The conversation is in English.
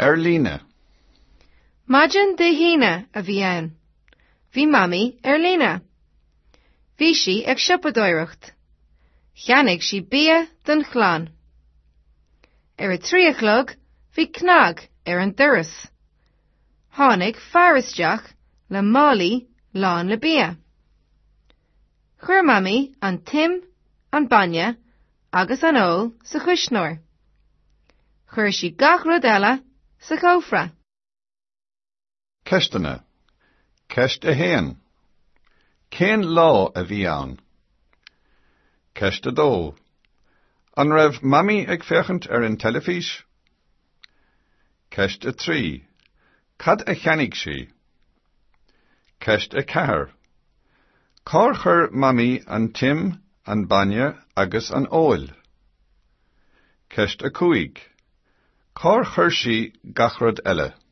Líne. Maidin de híne a bhí ann. Bhí mami Líne. Bhí si ag siopadóireacht. Cheannaigh si bia den chláán. Ar a 3:00 bhí cnag ar an doras. Tháinig farrasteach le málaí lán le bia. Chuir mami an Tim, an Banya, agus an Ól sa chúisneoir. Chuir si gach rud eile sa chófra. Ceistena. Ceist a héan. Cén lá a bhí ann. Ceist a dó. An raibh mami ag fechant ar an telefís. Ceist a 3. Cad a cheannaigh si. Ceist a 4. Cá chur mami an Tim, an Banya agus an Ól. Ceist a 5. Cá chur si gach rud eile.